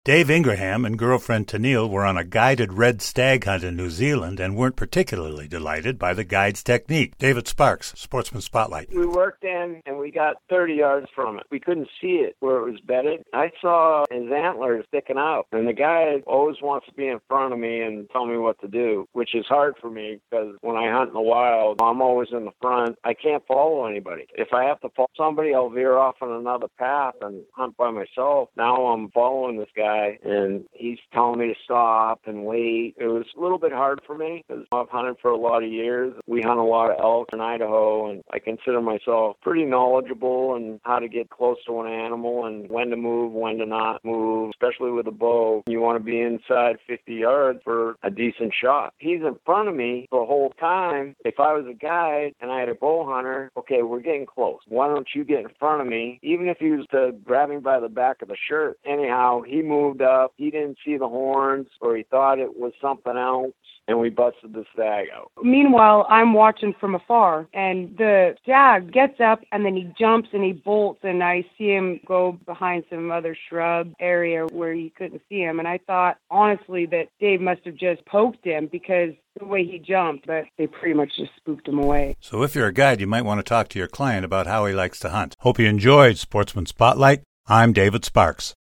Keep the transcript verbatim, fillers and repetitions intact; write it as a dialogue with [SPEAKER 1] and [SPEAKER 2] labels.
[SPEAKER 1] Dave Ingraham and girlfriend Tennille were on a guided red stag hunt in New Zealand and weren't particularly delighted by the guide's technique. David Sparks, Sportsman Spotlight.
[SPEAKER 2] We worked in and we got thirty yards from it. We couldn't see it where it was bedded. I saw his antlers sticking out, and the guy always wants to be in front of me and tell me what to do, which is hard for me because when I hunt in the wild, I'm always in the front. I can't follow anybody. If I have to follow somebody, I'll veer off on another path and hunt by myself. Now I'm following this guy, and he's telling me to stop and wait. It was a little bit hard for me because I've hunted for a lot of years. We hunt a lot of elk in Idaho, and I consider myself pretty knowledgeable in how to get close to an animal and when to move, when to not move, especially with a bow. You want to be inside fifty yards for a decent shot. He's in front of me the whole time. If I was a guide and I had a bow hunter, okay, we're getting close. Why don't you get in front of me? Even if he was to grab me by the back of the shirt. Anyhow, he moved moved up. He didn't see the horns, or he thought it was something else, and we busted the stag out.
[SPEAKER 3] Meanwhile, I'm watching from afar, and the stag gets up, and then he jumps and he bolts, and I see him go behind some other shrub area where you couldn't see him. And I thought, honestly, that Dave must have just poked him because the way he jumped, but they pretty much just spooked him away.
[SPEAKER 1] So if you're a guide, you might want to talk to your client about how he likes to hunt. Hope you enjoyed Sportsman Spotlight. I'm David Sparks.